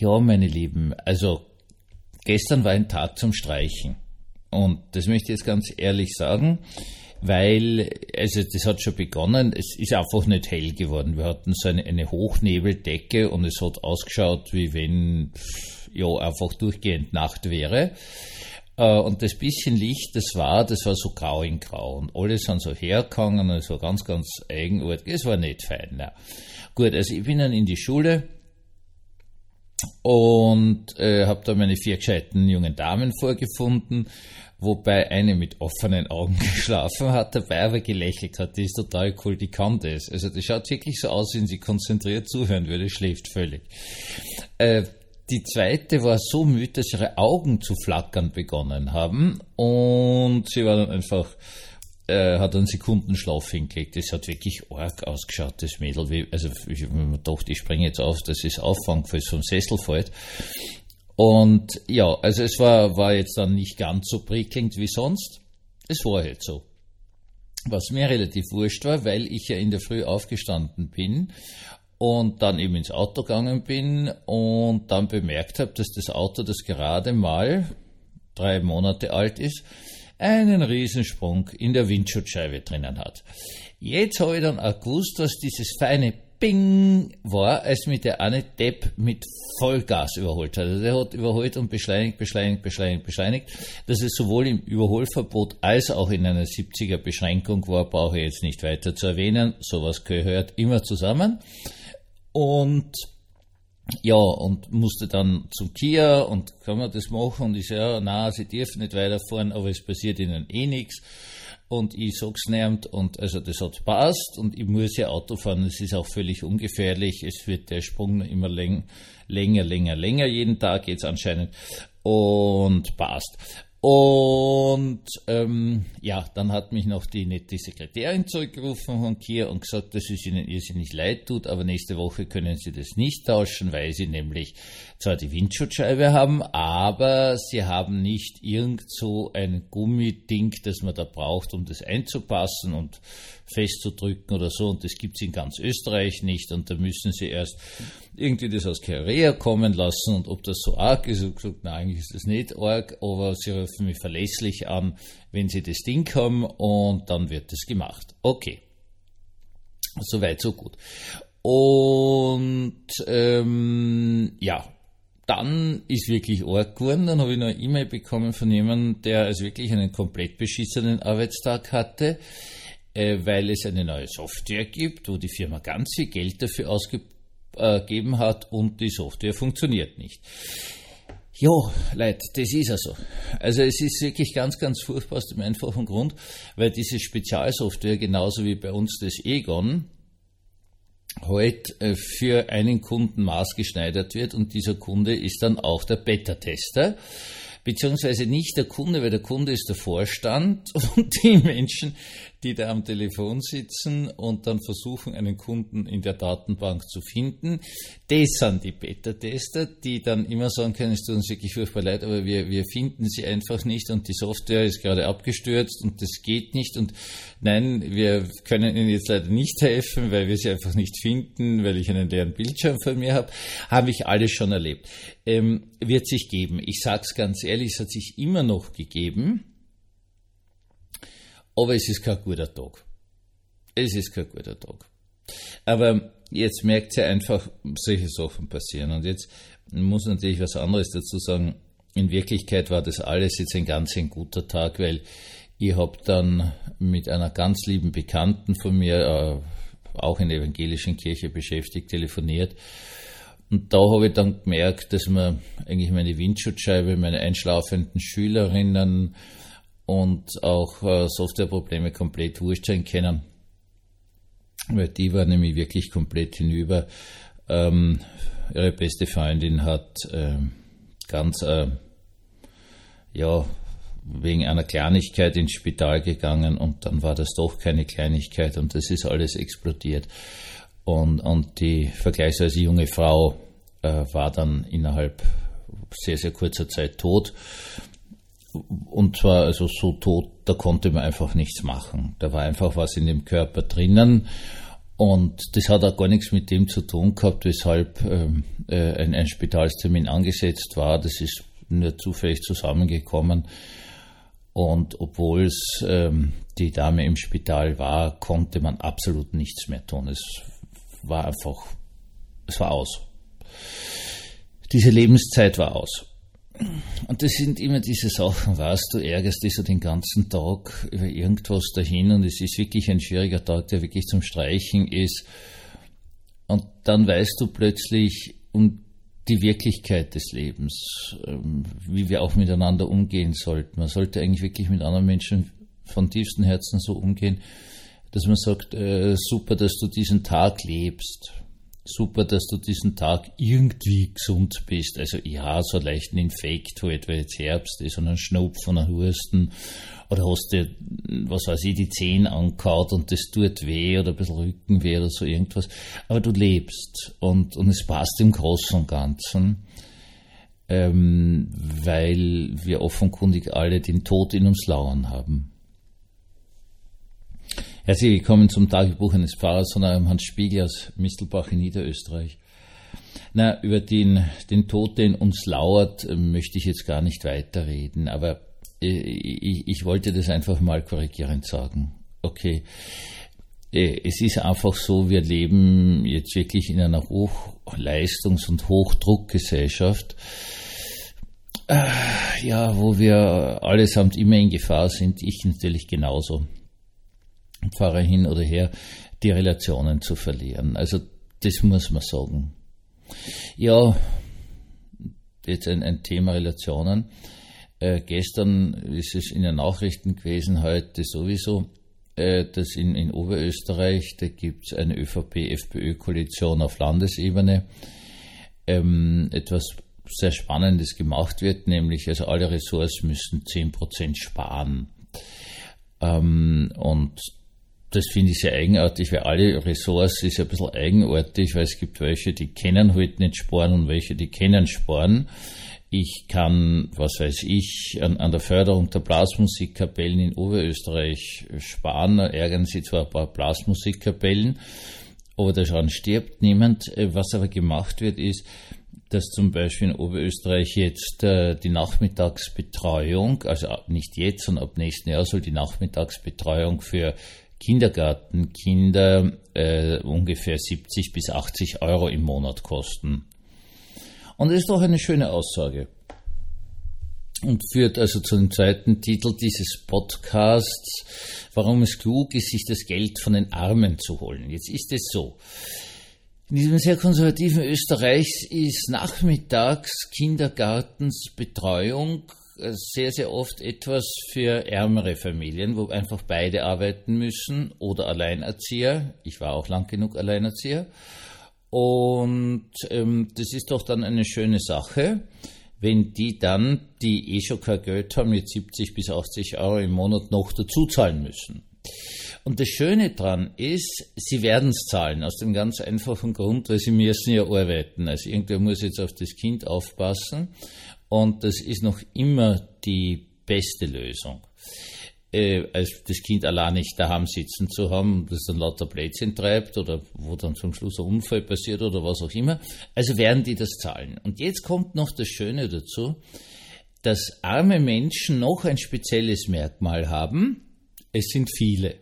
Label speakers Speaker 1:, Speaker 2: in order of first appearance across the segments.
Speaker 1: Ja, meine Lieben, also gestern war ein Tag zum Streichen. Und das möchte ich jetzt ganz ehrlich sagen, weil, also das hat schon begonnen, es ist einfach nicht hell geworden. Wir hatten so eine Hochnebeldecke und es hat ausgeschaut, wie wenn ja einfach durchgehend Nacht wäre. Und das bisschen Licht, das war so grau in grau. Und alle sind so hergegangen und es war ganz, ganz eigenartig. Es war nicht fein. Ja. Gut, also ich bin dann in die Schule und habe da meine 4 gescheiten jungen Damen vorgefunden, wobei eine mit offenen Augen geschlafen hat, dabei aber gelächelt hat. Die ist total cool, die kann das. Also das schaut wirklich so aus, wenn sie konzentriert zuhören würde, schläft völlig. Die zweite war so müde, dass ihre Augen zu flackern begonnen haben und sie war dann einfach, hat einen Sekundenschlaf hingelegt. Das hat wirklich arg ausgeschaut, das Mädel. Also ich habe mir gedacht, ich springe jetzt auf, dass es auffängt, falls es vom Sessel fällt. Und ja, also es war jetzt dann nicht ganz so prickelnd wie sonst. Es war halt so. Was mir relativ wurscht war, weil ich ja in der Früh aufgestanden bin und dann eben ins Auto gegangen bin und dann bemerkt habe, dass das Auto, das gerade mal 3 Monate alt ist, einen Riesensprung in der Windschutzscheibe drinnen hat. Jetzt habe ich dann auch gewusst, dass dieses feine Bing war, als mich der eine Depp mit Vollgas überholt hat. Also der hat überholt und beschleunigt, dass es sowohl im Überholverbot als auch in einer 70er Beschränkung war, brauche ich jetzt nicht weiter zu erwähnen. Sowas gehört immer zusammen. Und ja, und musste dann zum Kia und kann man das machen? Und ich so, ja, nein, sie dürfen nicht weiterfahren, aber es passiert ihnen eh nichts. Und ich sag's nicht und also das hat passt und ich muss ja Auto fahren, es ist auch völlig ungefährlich, es wird der Sprung immer länger jeden Tag jetzt anscheinend und passt. Und ja, dann hat mich noch die nette Sekretärin zurückgerufen von Kia und gesagt, dass es ihnen irrsinnig leid tut, aber nächste Woche können sie das nicht tauschen, weil sie nämlich zwar die Windschutzscheibe haben, aber sie haben nicht irgend so ein Gummiding, das man da braucht, um das einzupassen und festzudrücken oder so, und das gibt's in ganz Österreich nicht, und da müssen sie erst irgendwie das aus Korea kommen lassen, und ob das so arg ist, ich habe gesagt, nein, eigentlich ist das nicht arg, aber sie rufen mich verlässlich an, wenn sie das Ding haben, und dann wird das gemacht. Okay. Soweit, so gut. Und ja, dann ist wirklich arg geworden. Dann habe ich noch eine E-Mail bekommen von jemandem, der also wirklich einen komplett beschissenen Arbeitstag hatte, weil es eine neue Software gibt, wo die Firma ganz viel Geld dafür ausgegeben hat und die Software funktioniert nicht. Jo, Leute, das ist also. Also es ist wirklich ganz, ganz furchtbar aus dem einfachen Grund, weil diese Spezialsoftware, genauso wie bei uns das Egon, heute für einen Kunden maßgeschneidert wird, und dieser Kunde ist dann auch der Beta-Tester, beziehungsweise nicht der Kunde, weil der Kunde ist der Vorstand, und die Menschen, die da am Telefon sitzen und dann versuchen, einen Kunden in der Datenbank zu finden, das sind die Beta-Tester, die dann immer sagen können, es tut uns wirklich furchtbar leid, aber wir finden sie einfach nicht und die Software ist gerade abgestürzt und das geht nicht, und nein, wir können Ihnen jetzt leider nicht helfen, weil wir sie einfach nicht finden, weil ich einen leeren Bildschirm vor mir habe ich alles schon erlebt. Wird sich geben. Ich sage es ganz ehrlich, es hat sich immer noch gegeben, aber es ist kein guter Tag. Es ist kein guter Tag. Aber jetzt merkt ihr einfach, solche Sachen passieren. Und jetzt muss natürlich was anderes dazu sagen. In Wirklichkeit war das alles jetzt ein guter Tag, weil ich habe dann mit einer ganz lieben Bekannten von mir, auch in der evangelischen Kirche beschäftigt, telefoniert. Und da habe ich dann gemerkt, dass mir eigentlich meine Windschutzscheibe, meine einschlafenden Schülerinnen und auch Softwareprobleme komplett wurscht sein können. Weil die war nämlich wirklich komplett hinüber. Ihre beste Freundin hat wegen einer Kleinigkeit ins Spital gegangen, und dann war das doch keine Kleinigkeit und das ist alles explodiert. Und die vergleichsweise junge Frau war dann innerhalb sehr, sehr kurzer Zeit tot. Und zwar also so tot, da konnte man einfach nichts machen. Da war einfach was in dem Körper drinnen. Und das hat auch gar nichts mit dem zu tun gehabt, weshalb ein Spitalstermin angesetzt war. Das ist nur zufällig zusammengekommen. Und obwohl es die Dame im Spital war, konnte man absolut nichts mehr tun. Es war aus. Diese Lebenszeit war aus. Und das sind immer diese Sachen, weißt du, ärgerst dich so den ganzen Tag über irgendwas dahin und es ist wirklich ein schwieriger Tag, der wirklich zum Streichen ist. Und dann weißt du plötzlich um die Wirklichkeit des Lebens, wie wir auch miteinander umgehen sollten. Man sollte eigentlich wirklich mit anderen Menschen von tiefstem Herzen so umgehen, dass man sagt, super, dass du diesen Tag lebst. Super, dass du diesen Tag irgendwie gesund bist. Also ja, so einen leichten Infekt halt, weil jetzt Herbst ist und ein Schnupf und ein Husten. Oder hast dir, was weiß ich, die Zähne angehaut und das tut weh oder ein bisschen Rückenweh oder so irgendwas. Aber du lebst und es passt im Großen und Ganzen, weil wir offenkundig alle den Tod in uns lauern haben. Herzlich willkommen zum Tagebuch eines Pfarrers von eurem Hans Spiegel aus Mistelbach in Niederösterreich. Über den Tod, der in uns lauert, möchte ich jetzt gar nicht weiterreden, aber ich wollte das einfach mal korrigierend sagen. Okay, es ist einfach so, wir leben jetzt wirklich in einer Hochleistungs- und Hochdruckgesellschaft, wo wir allesamt immer in Gefahr sind, ich natürlich genauso. Pfarrer hin oder her, die Relationen zu verlieren. Also das muss man sagen. Ja, jetzt ein Thema Relationen. Gestern ist es in den Nachrichten gewesen, heute sowieso, dass in Oberösterreich, da gibt es eine ÖVP-FPÖ-Koalition auf Landesebene, etwas sehr Spannendes gemacht wird, nämlich also alle Ressorts müssen 10% sparen. Und das finde ich sehr eigenartig, weil alle Ressorts ist ein bisschen eigenartig, weil es gibt welche, die können halt nicht sparen und welche, die können sparen. Ich kann, an der Förderung der Blasmusikkapellen in Oberösterreich sparen, da ärgern sie zwar ein paar Blasmusikkapellen, aber daran stirbt niemand. Was aber gemacht wird, ist, dass zum Beispiel in Oberösterreich jetzt die Nachmittagsbetreuung, also nicht jetzt, sondern ab nächsten Jahr soll die Nachmittagsbetreuung für Kindergartenkinder ungefähr 70 bis 80 Euro im Monat kosten. Und das ist doch eine schöne Aussage. Und führt also zu dem zweiten Titel dieses Podcasts, warum es klug ist, sich das Geld von den Armen zu holen. Jetzt ist es so. In diesem sehr konservativen Österreich ist nachmittags Kindergartensbetreuung sehr, sehr oft etwas für ärmere Familien, wo einfach beide arbeiten müssen oder Alleinerzieher. Ich war auch lang genug Alleinerzieher. Und das ist doch dann eine schöne Sache, wenn die dann, die schon kein Geld haben, mit 70 bis 80 Euro im Monat noch dazu zahlen müssen. Und das Schöne dran ist, sie werden es zahlen, aus dem ganz einfachen Grund, weil sie müssen ja arbeiten. Also irgendwer muss jetzt auf das Kind aufpassen und das ist noch immer die beste Lösung. Als das Kind allein nicht daheim sitzen zu haben, das dann lauter Blödsinn treibt oder wo dann zum Schluss ein Unfall passiert oder was auch immer. Also werden die das zahlen. Und jetzt kommt noch das Schöne dazu, dass arme Menschen noch ein spezielles Merkmal haben. Es sind viele.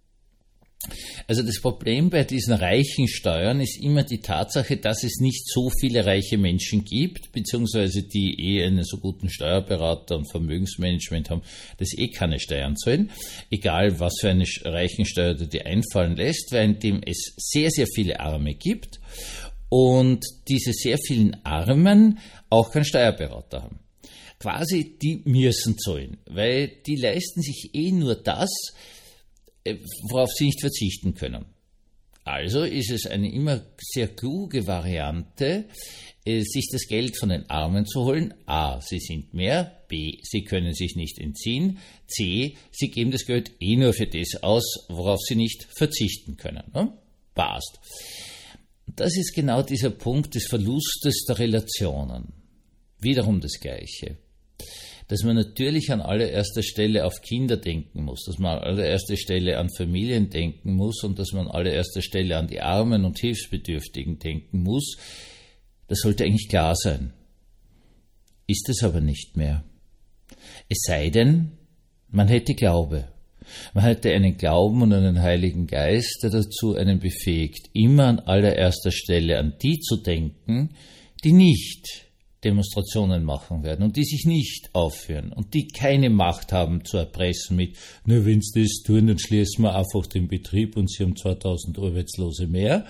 Speaker 1: Also das Problem bei diesen reichen Steuern ist immer die Tatsache, dass es nicht so viele reiche Menschen gibt, beziehungsweise die einen so guten Steuerberater und Vermögensmanagement haben, dass keine Steuern zahlen, egal was für eine Reichensteuer du dir einfallen lässt, währenddem es sehr, sehr viele Arme gibt und diese sehr vielen Armen auch keinen Steuerberater haben. Quasi, die müssen zahlen, weil die leisten sich nur das, worauf sie nicht verzichten können. Also ist es eine immer sehr kluge Variante, sich das Geld von den Armen zu holen. A, sie sind mehr. B, sie können sich nicht entziehen. C, sie geben das Geld nur für das aus, worauf sie nicht verzichten können. Passt. Das ist genau dieser Punkt des Verlustes der Relationen. Wiederum das Gleiche. dass man natürlich an allererster Stelle auf Kinder denken muss, dass man an allererster Stelle an Familien denken muss und dass man an allererster Stelle an die Armen und Hilfsbedürftigen denken muss, das sollte eigentlich klar sein. Ist es aber nicht mehr. Es sei denn, man hätte Glaube. Man hätte einen Glauben und einen Heiligen Geist, der dazu einen befähigt, immer an allererster Stelle an die zu denken, die nicht Demonstrationen machen werden und die sich nicht aufführen und die keine Macht haben zu erpressen mit, nur wenn sie das tun, dann schließen wir einfach den Betrieb und sie haben 2000 Arbeitslose mehr,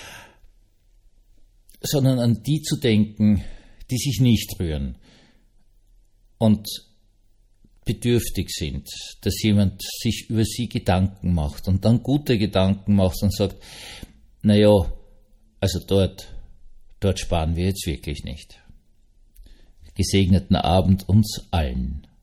Speaker 1: sondern an die zu denken, die sich nicht rühren und bedürftig sind, dass jemand sich über sie Gedanken macht und dann gute Gedanken macht und sagt, naja, also dort sparen wir jetzt wirklich nicht. Gesegneten Abend uns allen.